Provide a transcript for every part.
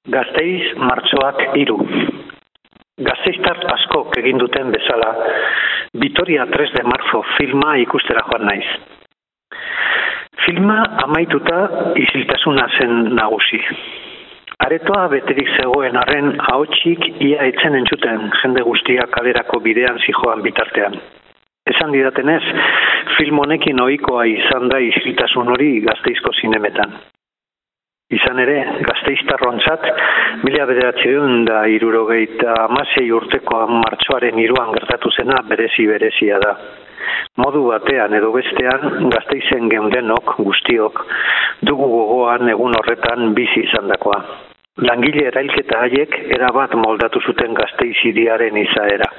Gasteiz martxoak 3. Gasteiztar askok egin duten bezala, Vitoria 3 de marzo filma ikustera joan naiz. Filma amaituta isiltasuna zen nagusi. Aretoa beterik zegoen arren ahotsik ia etzen entzuten jende guztia kalerako bidean zijoan bitartean. Esan didatenez, film honekin ohikoa izan da isiltasun hori Gasteizko zinemetan. Izan ere, gasteiztarrontzat, 1976 urteko martxoaren 3 gertatu zena berezia da. Modu batean edo bestean, Gasteizen geundenok, guztiok, dugu gogoan egun horretan bizi izandakoa. Langile erailketa haiek erabat moldatu zuten Gasteiz hiriaren izaera.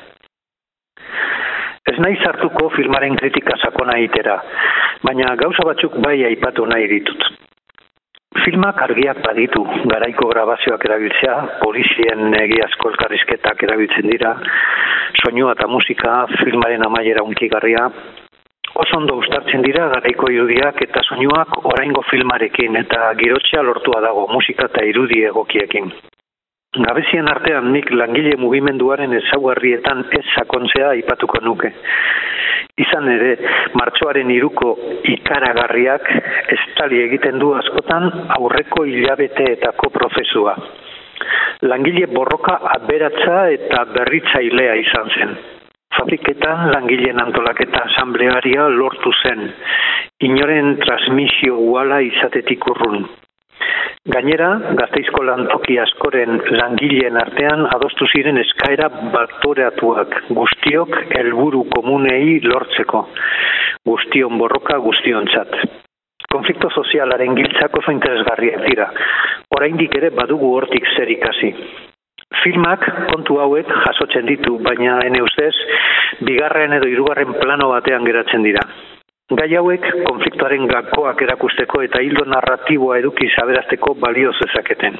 Ez naiz hartuko filmaren kritika sakona egitera, baina gauza batzuk bai aipatu nahi ditut. Filmak argiak baditu, garaiko grabazioak erabiltzea, polizien egiazko elkarrizketak erabiltzen dira, soinua eta musika, filmaren amaiera hunkigarria, oso ondo uztartzen dira garaiko irudiak eta soinuak oraingo filmarekin eta girotzea lortua dago musika eta irudi egokiekin. Gabezien artean nik langile mugimenduaren ezaugarrietan ez sakontzea aipatuko nuke. Izan ere, martxoaren 3ko ikaragarriak estali egiten du askotan aurreko hilabeteetako prozesua. Langile borroka aberatsa eta berritzailea izan zen. Fabriketan langileen antolaketa asamblearia lortu zen, inoren transmisio uhala izatetik urrun. Gainera, Gasteizko lantoki askoren langileen artean adostu ziren eskaera baktoratuak, guztiok helburu komunei lortzeko, guztion borroka guztiontzat. Konflikto sozialaren giltzak oso interesgarriak dira, oraindik ere badugu hortik zer ikasi. Filmak kontu hauek jasotzen ditu, baina ene ustez, 2. edo 3. plano batean geratzen dira. Gai hauek konfliktoaren gakoak erakusteko eta hildo narratiboa edukiz aberazteko balio zezaketen.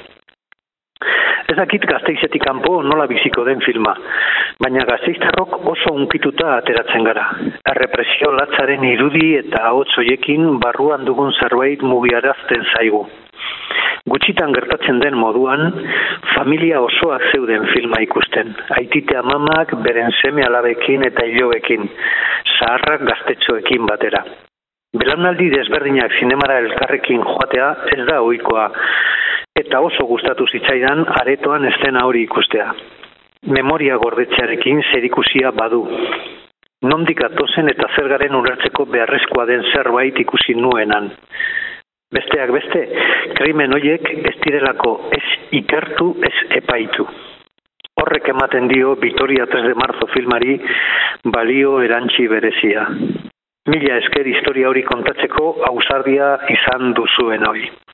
Ez dakit Gasteizetik kanpo nola biziko den filma, baina gasteiztarrok oso hunkituta ateratzen gara. Errepresio latzaren irudi eta ahots hoiekin barruan dugun zerbait mugiarazten zaigu. Gutxitan gertatzen den moduan, familia osoak zeuden filma ikusten. Aitite amamak beren seme alabekin eta ilobekin, zaharrak gaztetxoekin batera. Belaunaldi desberdinak zinemara elkarrekin joatea ez da ohikoa, eta oso gustatu zitzaidan aretoan eszena hori ikustea. Memoria gordetzearekin zerikusia badu. Nondik atozen eta zer garen ulertzeko beharrezkoa den zerbait ikusi nuenan. Besteak beste, krimen horiek ez direlako ez ikertu, ez epaitu. Horrek ematen dio Vitoria 3 de marzo filmari balio erantsi berezia. Mila esker historia hori kontatzeko ausardia izan duzuen hori.